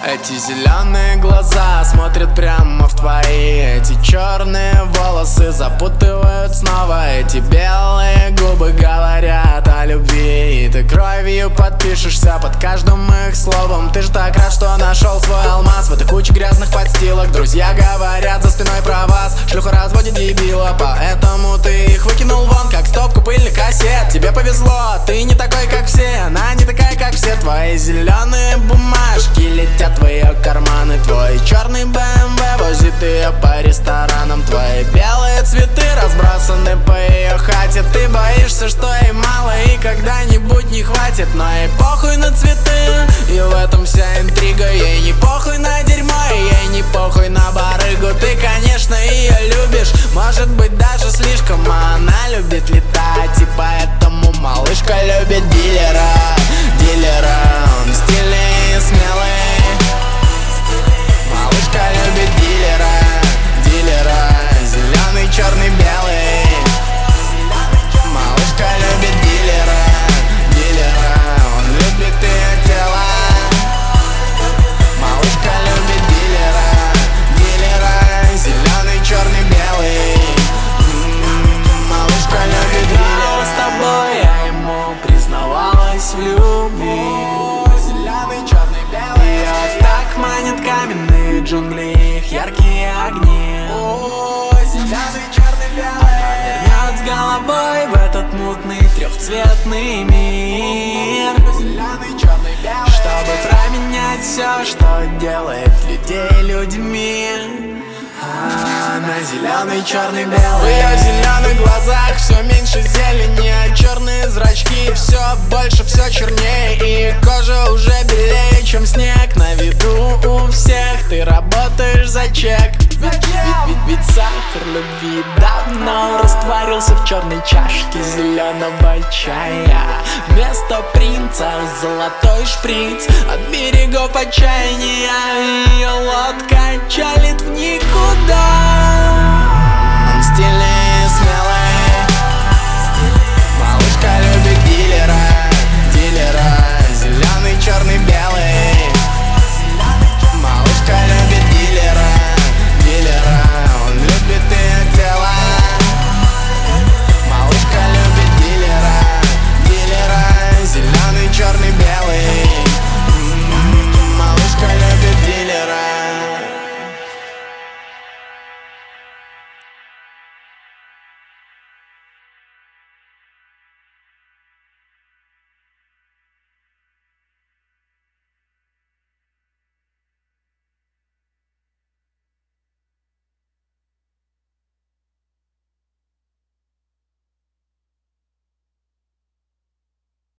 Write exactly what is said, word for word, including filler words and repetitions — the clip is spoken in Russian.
Эти зеленые глаза смотрят прямо в твои. Эти черные волосы запутывают снова. Эти белые губы говорят о любви. И ты кровью подпишешься под каждым их словом. Ты ж так рад, что нашел свой алмаз в этой куче грязных подстилок. Друзья говорят за спиной про вас: шлюха разводит дебила, поэтому ты их выкинул вон, как стопку пыльных кассет. Тебе повезло, ты не такой, как все. Она не такая, как все. Твои зеленые бумажки летят в ее карманы. Твой черный бэ эм вэ возит ее по ресторанам. Твои белые цветы разбросаны по ее хате. Ты боишься, что ей мало и когда-нибудь не хватит. Но ей похуй на цветы, и в этом вся интрига. Ей не похуй на дерьмо, и ей не похуй на барыгу. Ты, конечно, ее любишь, может быть, даже слишком. А она любит летать, и поэтому малышка любит дилера. Дилера, он стильный и смелый. Малышка любит дилера. Дилера, зеленый, черный, белый. Малышка любит дилера. Дилера, он любит ее тело. Малышка любит дилера. Дилера, зеленый, черный, белый. М-м-м, малышка любит дилера. С тобой я ему признавалась в любви. Зеленый, черный, белый. Ее так манят каменные джунгли, их яркие огни. Зеленый, черный, белый. Она нырнет с головой в этот мутный трехцветный мир. Зеленый, черный, белый. Чтобы променять все, что делает людей людьми. Она зеленый, черный, белый. В ее зеленых глазах все меньше зелени, а черные зрачки все больше, все чернее. И кожа уже белее, чем снег. На виду у всех ты работаешь за чек. Ведь, ведь, ведь, ведь сахар любви давно растворился в черной чашке зеленого чая. Вместо принца золотой шприц от берегов отчаяния. Ее лодка чали